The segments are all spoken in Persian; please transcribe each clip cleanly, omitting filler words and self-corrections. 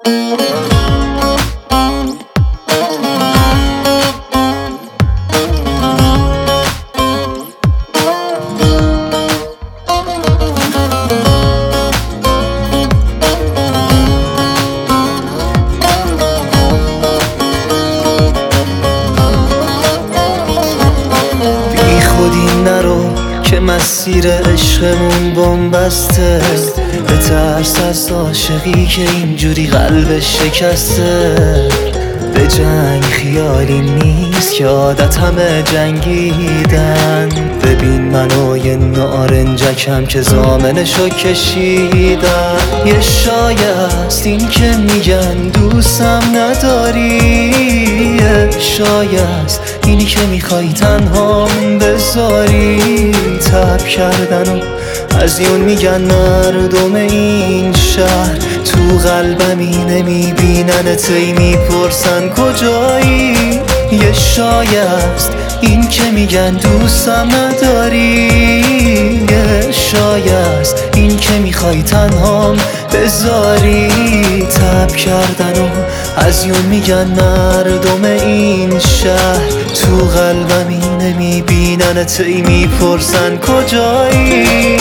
نرو که مسیر عشقمون بن‌بسته، به ترس از عاشقی که اینجوری قلبش شکسته. به جنگ خیالی نیست که عادت همه جنگیدن. ببین منو یه نارنجکم که زامنشو کشیدن. یه شایست این که میگن دوستم نداری، یه شایست اینی که میخوای تنهام بذاری. تب کردن و از یون میگن مردم این شهر، تو قلبمی نمیبیننت ای میپرسن کجایی. یه شایست این که میگن دوستم نداری، یه شایست این که میخوای تنهام بذاری. تب کردن و از یون میگن مردم این شهر، تو قلبمی نمیبیننت ای میپرسن کجایی.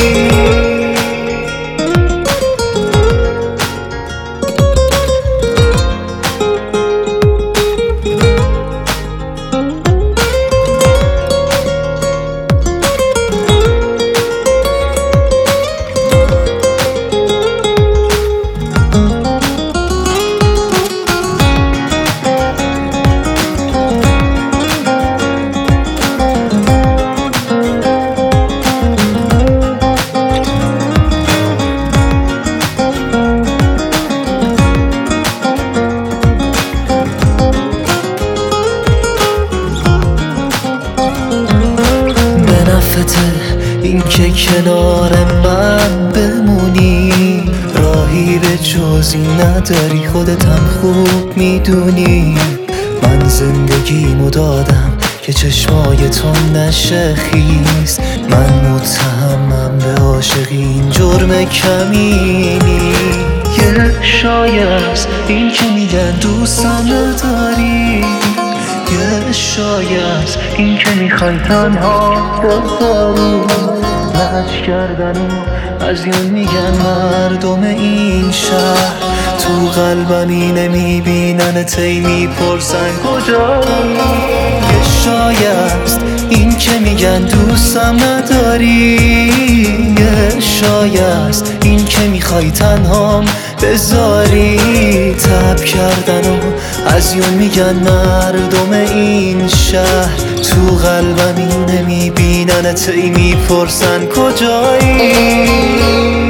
این که کنار من بمونی، راهی به جز این نداری، خودتم خوب میدونی. من زندگیمو دادم که چشمای تو نشه خیس. من متهمم به عاشقی، این جرم کمی نیست. یه شایست این که میگن دوستم نداری، یه شایست این که میخوای تنها بذاری. لج کردن و از یون میگن مردم این شهر، تو قلبمی نمیبیننت ای میپرسن کجایی. یه شایست این که میگن دوستم نداری، یه شایست این که میخوای تنهام بذاری. تب کردن و از یون میگن مردم این شهر، تو قلبمی نمیبیننت ای میپرسن کجایی.